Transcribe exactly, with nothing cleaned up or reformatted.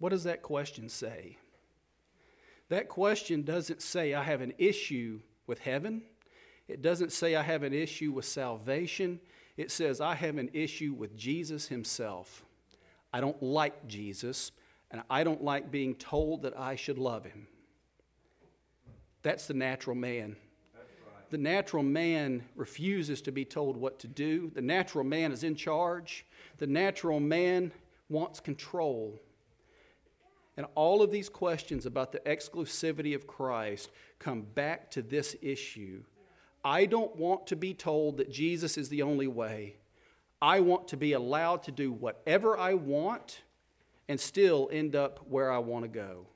What does that question say? That question doesn't say I have an issue with heaven. It doesn't say I have an issue with salvation. It says I have an issue with Jesus himself. I don't like Jesus, and I don't like being told that I should love him. That's the natural man. The natural man refuses to be told what to do. The natural man is in charge. The natural man wants control. And all of these questions about the exclusivity of Christ come back to this issue. I don't want to be told that Jesus is the only way. I want to be allowed to do whatever I want and still end up where I want to go.